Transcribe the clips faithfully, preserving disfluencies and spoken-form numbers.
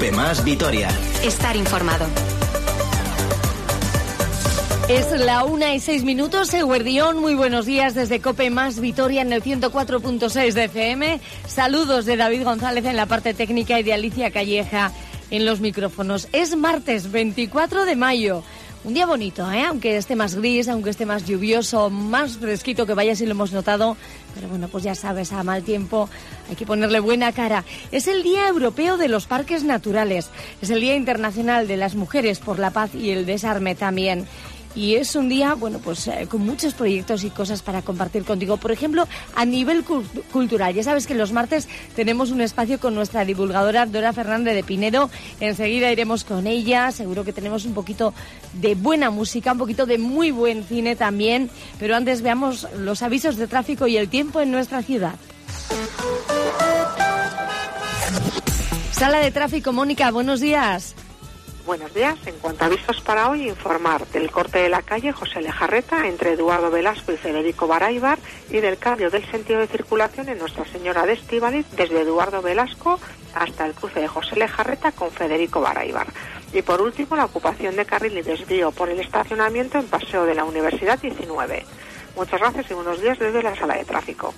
Cope Más Vitoria. Estar informado. Es la una y seis minutos, Eguerdión, muy buenos días desde Cope Más Vitoria en el ciento cuatro punto seis de F M. Saludos de David González en la parte técnica y de Alicia Calleja en los micrófonos. Es martes veinticuatro de mayo. Un día bonito, ¿eh? Aunque esté más gris, aunque esté más lluvioso, más fresquito que vaya, si lo hemos notado. Pero bueno, pues ya sabes, a mal tiempo hay que ponerle buena cara. Es el Día Europeo de los Parques Naturales. Es el Día Internacional de las Mujeres por la Paz y el Desarme también. Y es un día, bueno, pues eh, con muchos proyectos y cosas para compartir contigo. Por ejemplo, a nivel cu- cultural. Ya sabes que los martes tenemos un espacio con nuestra divulgadora Dora Fernández de Pinedo. Enseguida iremos con ella. Seguro que tenemos un poquito de buena música, un poquito de muy buen cine también. Pero antes veamos los avisos de tráfico y el tiempo en nuestra ciudad. Sala de tráfico, Mónica, buenos días. Buenos días. En cuanto a avisos para hoy, informar del corte de la calle José Lejarreta entre Eduardo Velasco y Federico Baraybar y del cambio del sentido de circulación en Nuestra Señora de Estíbaliz desde Eduardo Velasco hasta el cruce de José Lejarreta con Federico Baraybar. Y por último, la ocupación de carril y desvío por el estacionamiento en Paseo de la Universidad diecinueve. Muchas gracias y buenos días desde la sala de tráfico.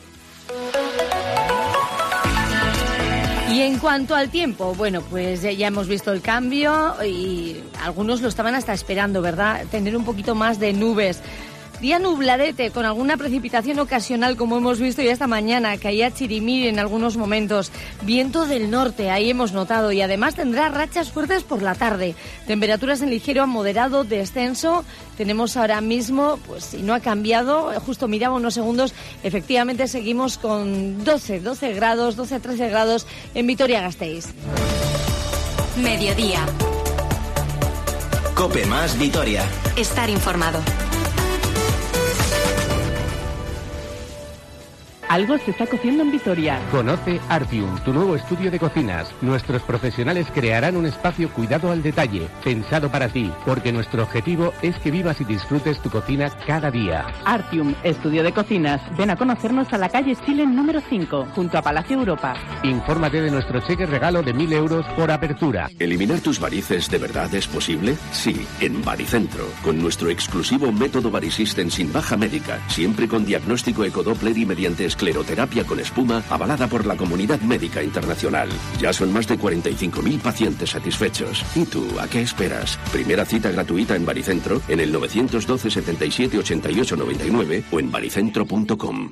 Y en cuanto al tiempo, bueno, pues ya hemos visto el cambio y algunos lo estaban hasta esperando, ¿verdad? Tener un poquito más de nubes. Día nubladete, con alguna precipitación ocasional, como hemos visto ya esta mañana, caía chirimir en algunos momentos. Viento del norte, ahí hemos notado, y además tendrá rachas fuertes por la tarde. Temperaturas en ligero a moderado descenso. Tenemos ahora mismo, pues si no ha cambiado, justo miraba unos segundos, efectivamente seguimos con doce, doce grados, doce a trece grados en Vitoria-Gasteiz. Mediodía. Cope Más Vitoria. Estar informado. Algo se está cociendo en Vitoria. Conoce Artium, tu nuevo estudio de cocinas. Nuestros profesionales crearán un espacio cuidado al detalle, pensado para ti, porque nuestro objetivo es que vivas y disfrutes tu cocina cada día. Artium, estudio de cocinas. Ven a conocernos a la calle Chile número cinco, junto a Palacio Europa. Infórmate de nuestro cheque regalo de mil euros por apertura. ¿Eliminar tus varices de verdad es posible? Sí, en Varicentro, con nuestro exclusivo método Varisystem sin baja médica, siempre con diagnóstico ecodoppler y mediante escleroterapia con espuma avalada por la comunidad médica internacional. Ya son más de cuarenta y cinco mil pacientes satisfechos. ¿Y tú, a qué esperas? Primera cita gratuita en Varicentro en el nueve uno dos, setenta y siete, ochenta y ocho, noventa y nueve o en varicentro punto com.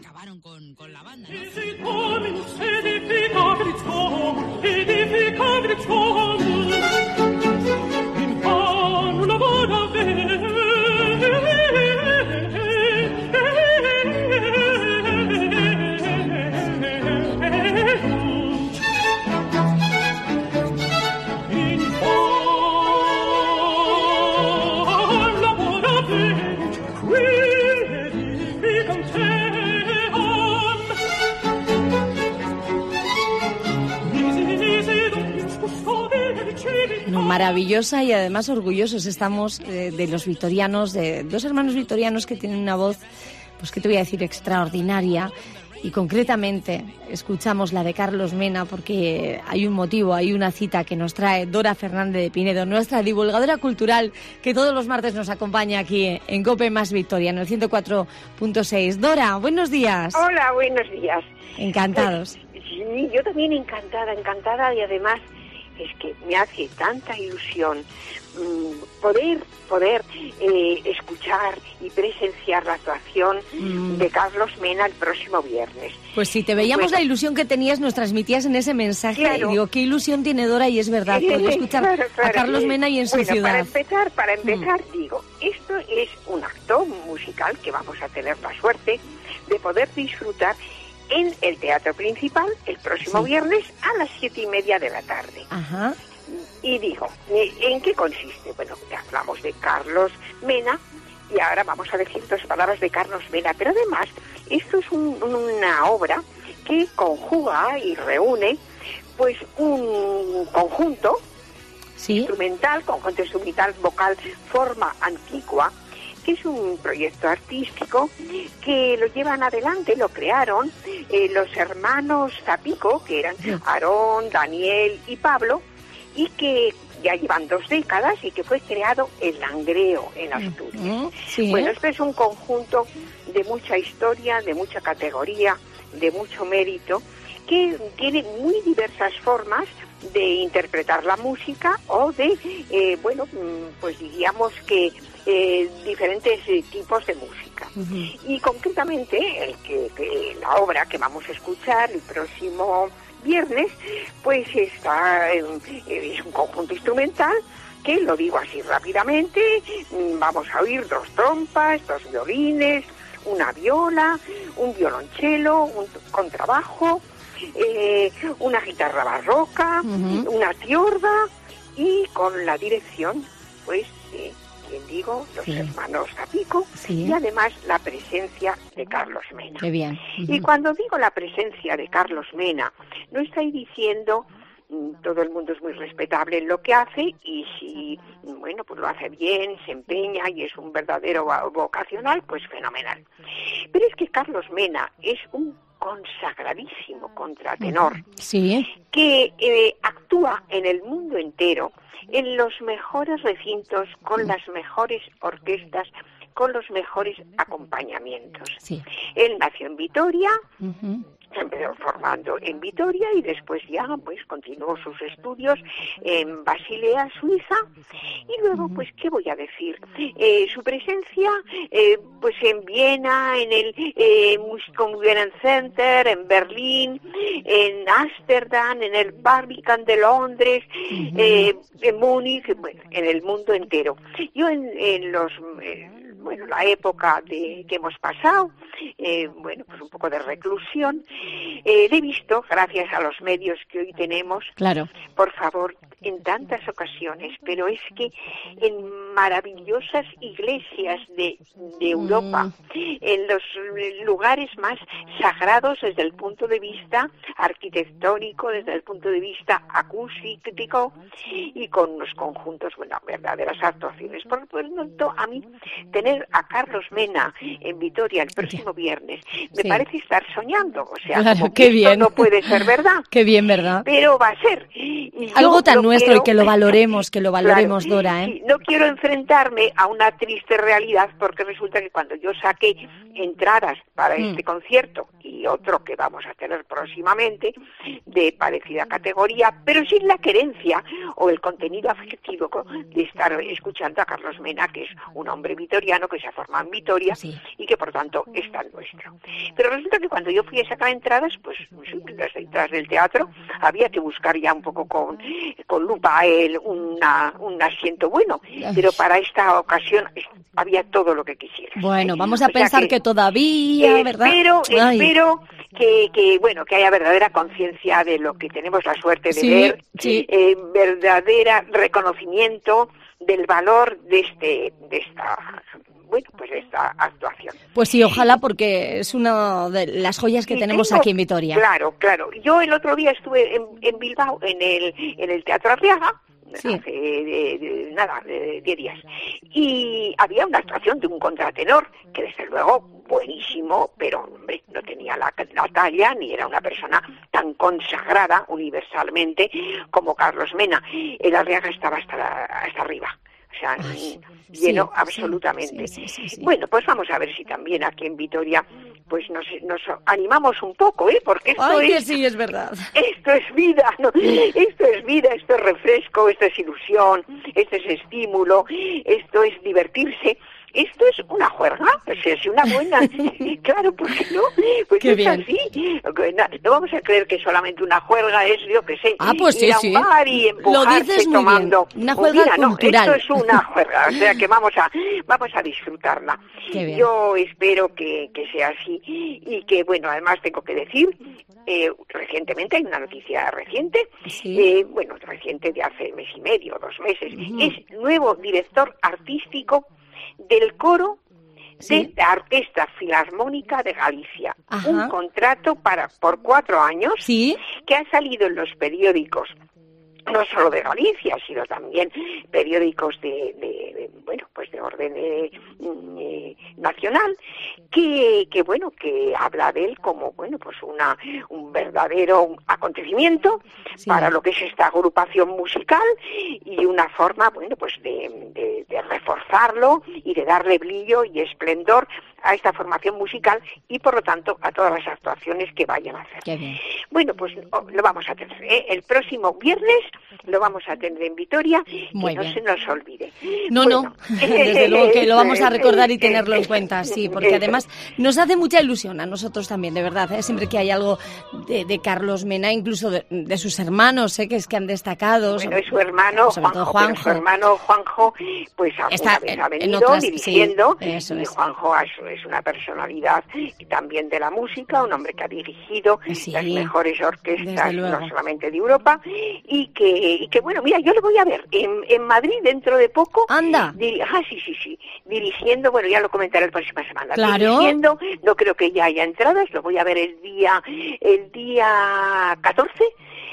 Maravillosa, y además orgullosos estamos eh, de los vitorianos, de dos hermanos vitorianos que tienen una voz, pues qué te voy a decir, extraordinaria. Y concretamente escuchamos la de Carlos Mena porque hay un motivo, hay una cita que nos trae Dora Fernández de Pinedo, nuestra divulgadora cultural, que todos los martes nos acompaña aquí en Cope Más Vitoria, en el ciento cuatro punto seis. Dora, buenos días. Hola, buenos días. Encantados. Pues, sí, yo también encantada, encantada, y además es que me hace tanta ilusión mmm, poder poder eh, escuchar y presenciar la actuación mm. de Carlos Mena el próximo viernes. Pues si te veíamos bueno, la ilusión que tenías, nos transmitías en ese mensaje, claro. Y digo, qué ilusión tiene Dora, y es verdad, poder escuchar claro, claro. a Carlos Mena y en su bueno, ciudad. Para empezar, para empezar mm. digo, esto es un acto musical que vamos a tener la suerte de poder disfrutar en el Teatro Principal el próximo sí. viernes a las siete y media de la tarde. Ajá. Y digo, ¿en qué consiste? Bueno, ya hablamos de Carlos Mena y ahora vamos a decir dos palabras de Carlos Mena, pero además esto es un, una obra que conjuga y reúne pues un conjunto ¿Sí? instrumental, conjunto instrumental vocal, forma antigua, que es un proyecto artístico que lo llevan adelante, lo crearon eh, los hermanos Zapico, que eran Aarón, Daniel y Pablo, y que ya llevan dos décadas y que fue creado el Langreo en Asturias. Uh-huh. Sí. Bueno, este es un conjunto de mucha historia, de mucha categoría, de mucho mérito, que tiene muy diversas formas de interpretar la música o de, eh, bueno, pues diríamos que eh, diferentes eh, tipos de música. Uh-huh. Y concretamente, el que, que la obra que vamos a escuchar el próximo viernes, pues está eh, es un conjunto instrumental que, lo digo así rápidamente, vamos a oír dos trompas, dos violines, una viola, un violonchelo, un contrabajo, eh, una guitarra barroca, uh-huh. una tiorba, y con la dirección, pues, eh, quien digo, los sí. hermanos Zapico, sí. y además la presencia de Carlos Mena. Qué bien. Uh-huh. Y cuando digo la presencia de Carlos Mena, no estoy diciendo todo el mundo es muy respetable en lo que hace, y si, bueno, pues lo hace bien, se empeña y es un verdadero vocacional, pues fenomenal. Pero es que Carlos Mena es un consagradísimo contratenor, sí. que eh, actúa en el mundo entero, en los mejores recintos, con las mejores orquestas, con los mejores acompañamientos. Sí. Él nació en Vitoria, uh-huh. se empezó formando en Vitoria y después ya pues continuó sus estudios en Basilea, Suiza, y luego pues qué voy a decir, eh, su presencia eh, pues en Viena, en el eh, Musikmuseum Center, en Berlín, en Ámsterdam, en el Barbican de Londres, uh-huh. eh, en Múnich, bueno, en el mundo entero. Yo en, en los eh, bueno, la época de que hemos pasado, eh, bueno, pues un poco de reclusión, eh, le he visto, gracias a los medios que hoy tenemos, claro. por favor, en tantas ocasiones, pero es que en maravillosas iglesias de, de Europa, mm. en los lugares más sagrados desde el punto de vista arquitectónico, desde el punto de vista acústico, y con unos conjuntos, bueno, verdaderas actuaciones. Por lo tanto, a mí, tener a Carlos Mena en Vitoria el próximo viernes me sí. parece estar soñando, o sea, claro, como qué que bien. esto no puede ser verdad. Qué bien, ¿verdad? Pero va a ser. Y algo tan nuestro quiero, y que lo valoremos, que lo valoremos, claro, Dora, ¿eh? Sí, no quiero enfrentarme a una triste realidad, porque resulta que cuando yo saqué entradas para mm. este concierto y otro que vamos a tener próximamente de parecida categoría, pero sin la querencia o el contenido afectivo de estar escuchando a Carlos Mena, que es un hombre vitoriano que se ha formado en Vitoria, sí. y que por tanto es tan nuestro. Pero resulta que cuando yo fui a sacar entradas, pues las entradas del teatro, había que buscar ya un poco con, con lupa el, una, un asiento bueno, pero para esta ocasión había todo lo que quisieras. Bueno, vamos a o pensar que, que todavía, eh, ¿verdad? Espero, espero que, que, bueno, que haya verdadera conciencia de lo que tenemos la suerte de sí, ver, sí. Eh, verdadera reconocimiento del valor de este, de esta, bueno, pues esta actuación. Pues sí, ojalá, porque es una de las joyas que y tenemos tengo, aquí en Vitoria. Claro, claro. Yo el otro día estuve en, en Bilbao, en el, en el Teatro Arriaga, sí. hace de, de, nada, de diez días, y había una actuación de un contratenor que desde luego buenísimo, pero hombre, no tenía la, la talla, ni era una persona tan consagrada universalmente como Carlos Mena. El Arriaga estaba hasta, la, hasta arriba. O sea, Ay, lleno sí, absolutamente. Sí, sí, sí, sí. Bueno, pues vamos a ver si también aquí en Vitoria pues nos, nos animamos un poco, ¿eh? Porque esto Ay, es... que sí, es verdad. Esto es vida, ¿no? Esto es vida, esto es refresco, esto es ilusión, esto es estímulo, esto es divertirse. Esto es una juerga, pues es una buena, claro, ¿por qué no? Pues qué es bien. Así. No vamos a creer que solamente una juerga es, yo qué sé, ah, pues ir sí, a un bar y empujarse tomando una juerga un vino. cultural. No, esto es una juerga, o sea que vamos a vamos a disfrutarla. Yo espero que, que sea así y que, bueno, además tengo que decir, eh, recientemente, hay una noticia reciente, ¿sí? eh, bueno, reciente de hace mes y medio, dos meses, uh-huh. es nuevo director artístico del coro ¿sí? de la Orquesta Filarmónica de Galicia. Ajá. Un contrato para por cuatro años ¿sí? que ha salido en los periódicos no solo de Galicia, sino también periódicos de, de, de bueno, pues de orden eh, eh, nacional, que, que bueno, que habla de él como, bueno, pues una un verdadero acontecimiento sí. para lo que es esta agrupación musical y una forma, bueno, pues de, de, de reforzarlo y de darle brillo y esplendor a esta formación musical y, por lo tanto, a todas las actuaciones que vayan a hacer. Qué bien. Bueno, pues lo vamos a tener, ¿eh? El próximo viernes lo vamos a tener en Vitoria, Muy que no bien. se nos olvide. No, bueno. no, desde luego que lo vamos a recordar y tenerlo en cuenta, sí, porque además nos hace mucha ilusión a nosotros también, de verdad, ¿eh? Siempre que hay algo de, de Carlos Mena, incluso de, de sus hermanos, ¿eh? que es que han destacado. Bueno, es su hermano, sobre Juanjo, todo Juanjo. Su hermano Juanjo, pues Está vez en, ha venido en otras, dirigiendo, sí, eso y es. Juanjo es, es una personalidad también de la música, un hombre que ha dirigido sí, las mejores orquestas, no solamente de Europa, y que, y que bueno, mira, yo lo voy a ver en, en Madrid dentro de poco. Anda. Diri- ah, sí, sí, sí, dirigiendo, bueno, ya lo comentaré la próxima semana. Claro. Dirigiendo, no creo que ya haya entradas, lo voy a ver el día, el día catorce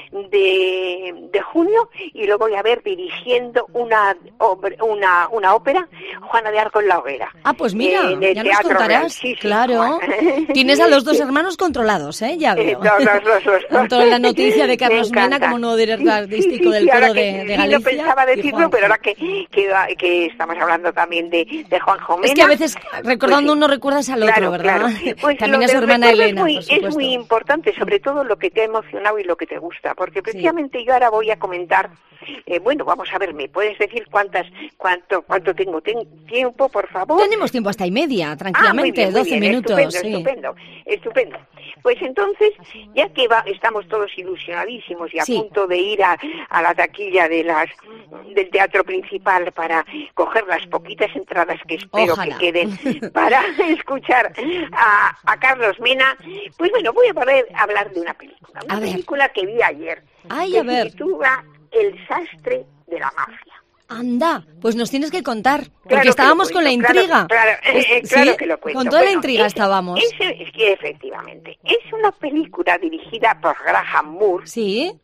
de, de junio, y lo voy a ver dirigiendo una obra, una, una ópera, Juana de Arco en la hoguera. Ah, pues mira, eh, ya nos contarás. Sí, sí, claro. Tienes a los dos hermanos controlados, ¿eh? Ya veo. Los, los, los, los, Tanto la noticia de Carlos Mena como nuevo director artístico sí, sí, del sí, coro que, de, de sí, Galicia. No pensaba decirlo, pero ahora que, que, que estamos hablando también de, de Juanjo Mena. Es que a veces recordando pues, uno recuerdas al otro, claro, ¿verdad? Claro. Pues también a su hermana Elena, es muy, por supuesto. Es muy importante, sobre todo lo que te ha emocionado y lo que te gusta, porque precisamente sí. yo ahora voy a comentar, eh, bueno, vamos a ver, ¿me puedes decir cuántas, cuánto, cuánto tengo Ten, tiempo, por favor? Tenemos tiempo hasta y media, tranquilamente, ah, muy bien, muy doce bien, minutos. Estupendo, sí. estupendo, estupendo. Pues entonces, ya que va, estamos todos ilusionadísimos y a sí. punto de ir a, a la taquilla de las del teatro principal para coger las poquitas entradas que espero Ojalá. que queden para escuchar a, a Carlos Mena, pues bueno, voy a poder hablar de una película, una a película ver. que vi ayer, Ay, que a ver. se titula El sastre de la mafia. Anda, pues nos tienes que contar, porque Claro estábamos que con la cuento, intriga. Claro, claro, Es, eh, claro ¿sí? que lo cuento. Con toda Bueno, la intriga es, estábamos. Es, es que efectivamente, es una película dirigida por Graham Moore. Sí.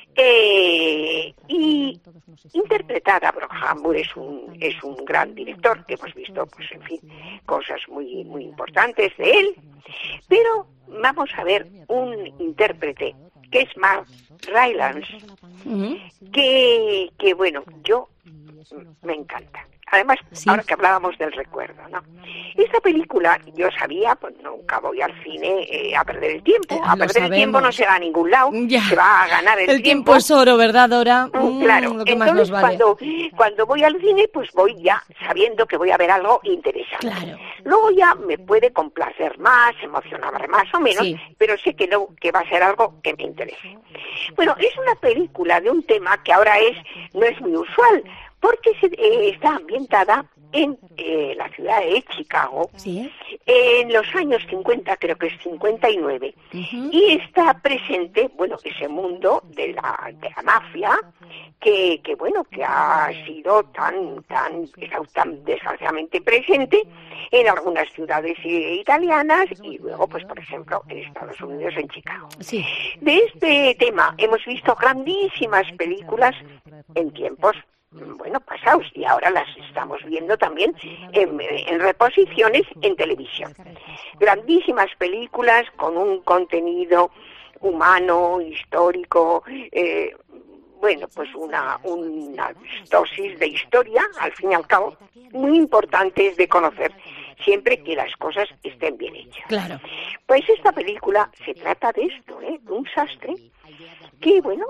Eh, y interpretada por Graham Moore, es un es un gran director que hemos visto, pues en fin, cosas muy muy importantes de él, pero vamos a ver un intérprete que es Mark Rylance, uh-huh. que que bueno, yo me encanta. Además, sí. ahora que hablábamos del recuerdo, ¿no? Esta película, yo sabía, pues nunca voy al cine eh, a perder el tiempo. Eh, a perder sabemos. el tiempo no se va a ningún lado, ya. se va a ganar el, el tiempo. El tiempo es oro, ¿verdad, Dora? Mm, claro, lo que entonces más nos vale. cuando, cuando voy al cine, pues voy ya sabiendo que voy a ver algo interesante. Claro. Luego ya me puede complacer más, emocionar más o menos, sí. pero sé que no, que va a ser algo que me interese. Bueno, es una película de un tema que ahora es no es muy usual, porque se, eh, está ambientada en eh, la ciudad de Chicago, ¿sí? en los años cincuenta, creo que es cincuenta y nueve, uh-huh. y está presente, bueno, ese mundo de la, de la mafia, que, que bueno, que ha sido tan, tan, tan desgraciadamente presente en algunas ciudades eh, italianas y luego, pues, por ejemplo, en Estados Unidos, en Chicago. Sí. De este tema hemos visto grandísimas películas en tiempos bueno, pasados, y ahora las estamos viendo también en, en reposiciones en televisión. Grandísimas películas con un contenido humano, histórico, eh, bueno, pues una, una dosis de historia, al fin y al cabo, muy importantes de conocer, siempre que las cosas estén bien hechas. Claro. Pues esta película se trata de esto, ¿eh? De un sastre que, bueno,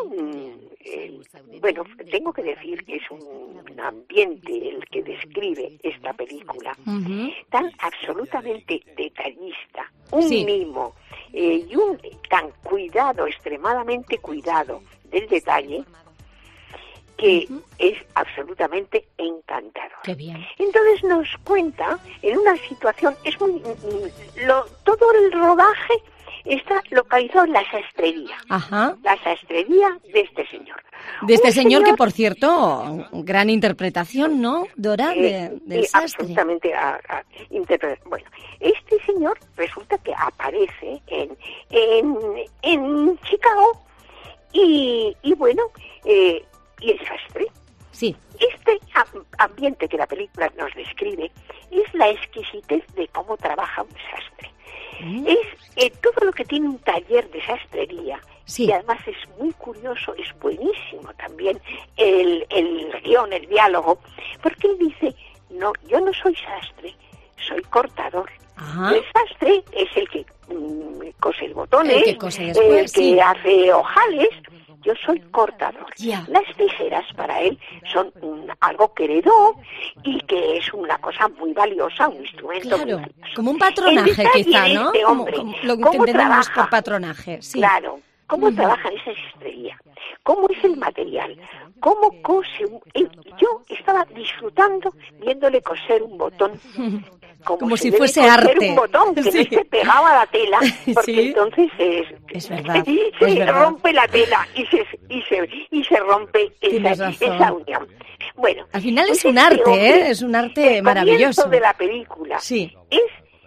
eh, bueno, tengo que decir que es un, un ambiente el que describe esta película, uh-huh. tan absolutamente detallista, un sí. mimo eh, y un tan cuidado, extremadamente cuidado del detalle, que uh-huh. es absolutamente encantador. Qué bien. Entonces nos cuenta en una situación, es muy, lo, todo el rodaje está localizado en la sastrería. Ajá. La sastrería de este señor. De este señor, señor que, por cierto, gran interpretación, ¿no, Dora? De, eh, del eh, sastre. Absolutamente. A, a, interpre- bueno, este señor resulta que aparece en, en, en Chicago y, y bueno, eh, y el sastre. Sí. Este ambiente que la película nos describe es la exquisitez de cómo trabaja un sastre. ¿Mm? Es eh, todo lo que tiene un taller de sastrería. Sí. Y además es muy curioso, es buenísimo también el, el guión, el diálogo, porque él dice, no, yo no soy sastre, soy cortador. Ajá. El sastre es el que mm, cose botones, el que, cose después, el que sí. hace ojales. Yo soy cortador. Yeah. Las tijeras para él son un, algo que heredó y que es una cosa muy valiosa, un instrumento claro, muy valioso. Como un patronaje quizá, ¿no? Este hombre, como, como lo que entendemos por patronaje. Sí. Claro. ¿Cómo uh-huh. trabaja esa sastrería? ¿Cómo es el material? ¿Cómo cose? Un... Yo estaba disfrutando viéndole coser un botón. Como, como si fuese arte. Un botón que sí. no se pegaba a la tela, porque ¿sí? entonces es, es verdad, se es verdad. rompe la tela y se y se y se rompe esa, esa unión. Bueno, al final pues es un este arte, hombre, ¿eh? Es un arte el maravilloso. El de la película sí. es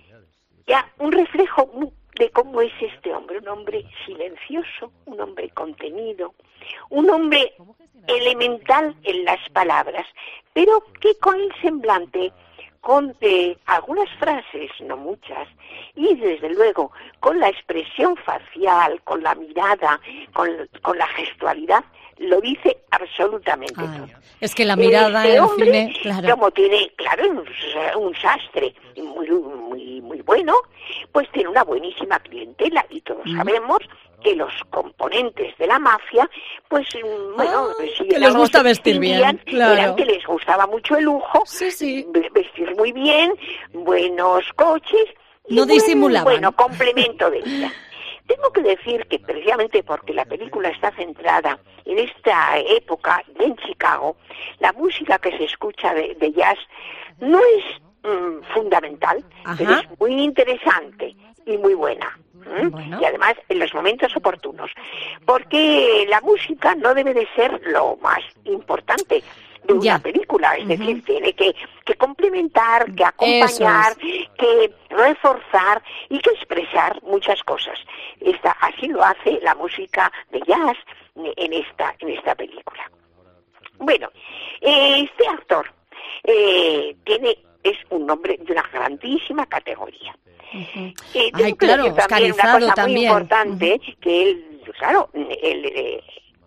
ya un reflejo de cómo es este hombre, un hombre silencioso, un hombre contenido, un hombre elemental en las palabras, pero que con el semblante, con eh, algunas frases, no muchas, y desde luego con la expresión facial, con la mirada, con, con la gestualidad, lo dice absolutamente Ay, todo. Es que la mirada este en el hombre, cine, claro. Como tiene, claro, un, un sastre muy, muy, muy bueno, pues tiene una buenísima clientela y todos mm. sabemos que los componentes de la mafia, pues bueno, ah, si que les gusta vestir bien, claro. Eran que les gustaba mucho el lujo, sí, sí. vestir muy bien, buenos coches, y no disimulaban. Bueno, complemento de vida. Tengo que decir que precisamente porque la película está centrada en esta época en Chicago, la música que se escucha de, de jazz no es mm, fundamental, Ajá. pero es muy interesante y muy buena. ¿Mm? Bueno. Y además en los momentos oportunos, porque la música no debe de ser lo más importante de una ya. película, es uh-huh. decir, tiene que, que complementar, que acompañar, es. que reforzar y que expresar muchas cosas. Esta, así lo hace la música de jazz en esta, en esta película. Bueno, eh, este actor eh, tiene es un hombre de una grandísima categoría. Uh-huh. Eh, Ay, claro, también una cosa también. muy importante, uh-huh. que él, claro, él, eh,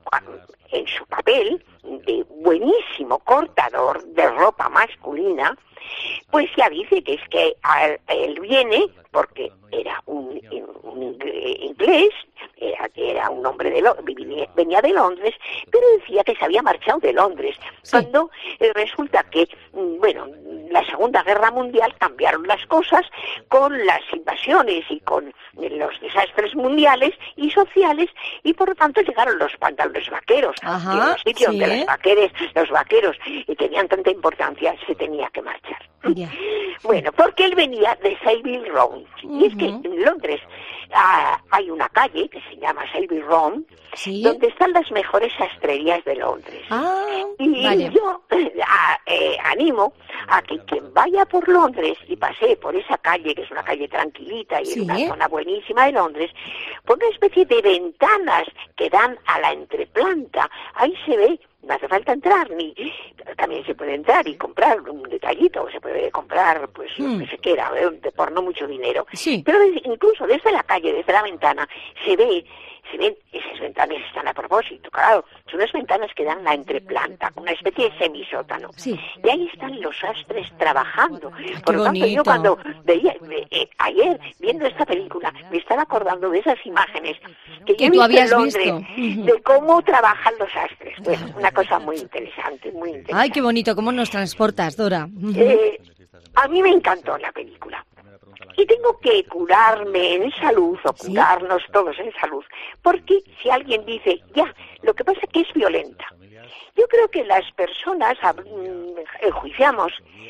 en su papel de buenísimo cortador de ropa masculina, pues ya dice que es que él viene porque era un, un inglés, era, era un hombre de Londres, venía de Londres, pero decía que se había marchado de Londres, sí. cuando eh, resulta que, bueno, la Segunda Guerra Mundial cambiaron las cosas con las invasiones y con los desastres mundiales y sociales, y por lo tanto llegaron los pantalones vaqueros, Ajá, y en los sitios sí. donde los vaqueros, los vaqueros tenían tanta importancia, se tenía que marchar. Yeah. Bueno, porque él venía de Savile Row, uh-huh. y es que en Londres ah, hay una calle que se llama Savile Row, ¿sí? donde están las mejores sastrerías de Londres. Ah, y vale. yo eh, a, eh, animo a que quien vaya por Londres y pase por esa calle, que es una calle tranquilita y ¿Sí? en una zona buenísima de Londres, por una especie de ventanas que dan a la entreplanta, ahí se ve, no hace falta entrar, ni también se puede entrar y comprar un detallito, se puede comprar pues mm. lo que se quiera, ¿eh? por no mucho dinero, sí. pero desde, incluso desde la calle, desde la ventana, se ve, se ven, esas ventanas están a propósito, claro, son unas ventanas que dan la entreplanta, una especie de semisótano, sí. y ahí están los sastres trabajando. Qué por lo tanto, bonito. yo cuando veía, eh, eh, ayer, viendo esta película, me estaba acordando de esas imágenes que, que yo tú he habías visto en Londres, visto. de cómo trabajan los sastres. Bueno, una cosa muy interesante, muy interesante. Ay, qué bonito, cómo nos transportas, Dora. Eh, a mí me encantó la película. Y tengo que curarme en salud, o curarnos ¿Sí? todos en salud, porque si alguien dice, ya, lo que pasa es que es violenta. Yo creo que las personas enjuiciamos,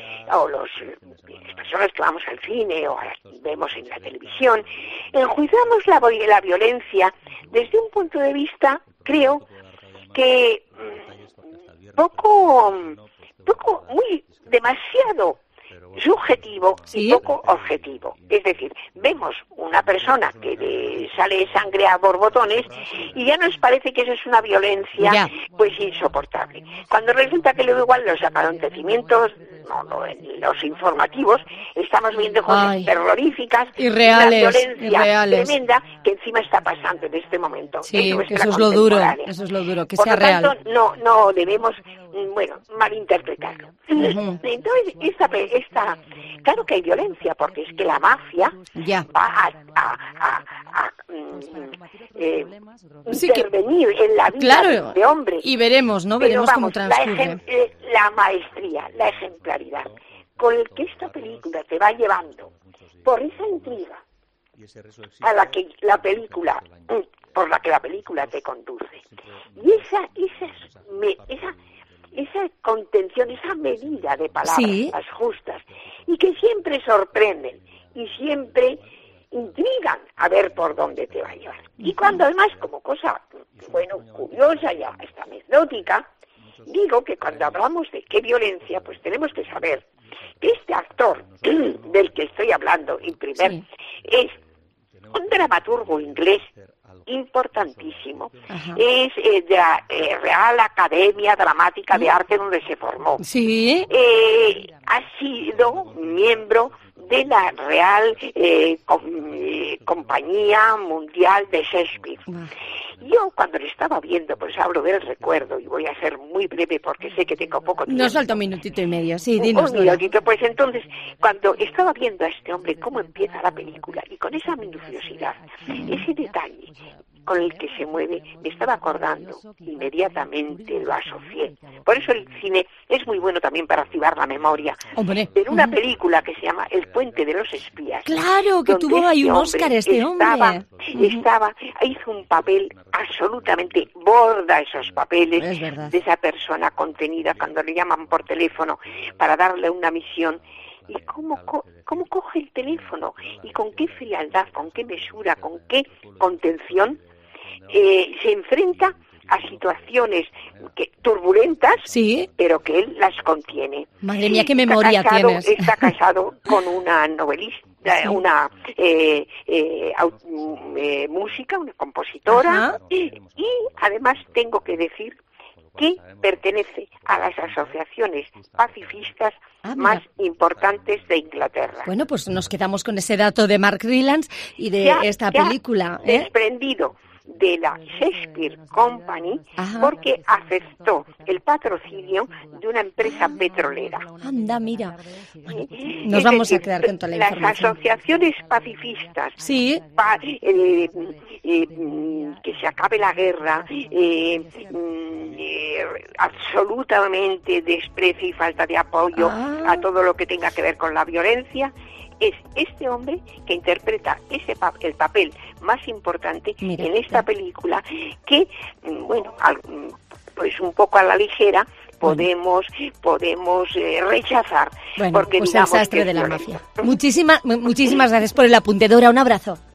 o los, las personas que vamos al cine o vemos en la televisión, enjuiciamos la, la violencia desde un punto de vista, creo, que poco, poco, muy, demasiado subjetivo ¿Sí? y poco objetivo. Es decir, vemos una persona que le sale sangre a borbotones y ya nos parece que eso es una violencia ya. pues insoportable. Cuando resulta que luego igual los acontecimientos, no, no, en los informativos, estamos viendo cosas Ay. terroríficas, Irreales, una violencia irreales. tremenda que encima está pasando en este momento. Sí, eso es, eso la es lo duro, contemporánea. eso es lo duro, que Por sea lo tanto, real. no, no debemos, bueno, malinterpretarlo. Ujú. Entonces, esta, esta, claro que hay violencia, porque es que la mafia Ya. va a, a, a, a, mm, eh, Sí que- intervenir en la vida Claro, de hombre. y veremos, ¿no? Pero Veremos vamos, cómo la, transcurre. ejem- eh, la maestría, la ejemplaridad, con el que esta película te va llevando por esa intriga a la que la película, mm, por la que la película te conduce. Y esa, esa, me- esa, esa contención, esa medida de palabras, Sí. las justas, y que siempre sorprenden y siempre intrigan a ver por dónde te va a llevar. Y cuando además, como cosa, bueno, curiosa y hasta anecdótica, digo que cuando hablamos de qué violencia, pues tenemos que saber que este actor del que estoy hablando, en primer, Sí. es un dramaturgo inglés importantísimo. Ajá. Es eh, de la eh, Real Academia Dramática de Arte, donde se formó. Sí, Eh, ha sido miembro de la Real eh, Com- eh, Compañía Mundial de Shakespeare. Yo cuando le estaba viendo, pues hablo del recuerdo, y voy a ser muy breve porque sé que tengo poco tiempo. nos falta un minutito y medio, sí, Un- dinos. un Dora. minutito, pues entonces, cuando estaba viendo a este hombre cómo empieza la película, y con esa minuciosidad, ese detalle con el que se mueve, me estaba acordando, inmediatamente lo asocié. Por eso el cine es muy bueno también para activar la memoria. Hombre. En una Ujú. película que se llama El puente de los espías. Claro, que donde tuvo ahí este un hombre Oscar este estaba, hombre. Ujú. Estaba, hizo un papel absolutamente, borda esos papeles Es verdad. de esa persona contenida cuando le llaman por teléfono para darle una misión. Y cómo, co- cómo coge el teléfono, y con qué frialdad, con qué mesura, con qué contención eh, se enfrenta a situaciones que, turbulentas, Sí, pero que él las contiene. madre mía, qué Está memoria casado- tienes. Está casado con una novelista, Sí. una eh, eh, au- mm, eh, música, una compositora, Ajá. y, y además tengo que decir que pertenece a las asociaciones pacifistas Ah, mira. más importantes de Inglaterra. Bueno, pues nos quedamos con ese dato de Mark Rylance y de Se ha- esta se ha película, ¿eh? desprendido de la Shakespeare Company Ajá. porque aceptó el patrocinio de una empresa petrolera. Anda, mira. Bueno, Es nos vamos a decir, quedar con toda la las información. asociaciones pacifistas, Sí. pa- eh, eh, mm, que se acabe la guerra, eh, mm, eh, absolutamente desprecio y falta de apoyo Ah. a todo lo que tenga que ver con la violencia, es este hombre que interpreta ese pa- el papel más importante Mira, en esta ya. película, que, mm, bueno, al- mm, pues un poco a la ligera podemos podemos eh, rechazar, Bueno, porque pues el digamos sastre que de es la violento. mafia. Muchísimas, muchísimas gracias por el apunte, Dora. Un abrazo.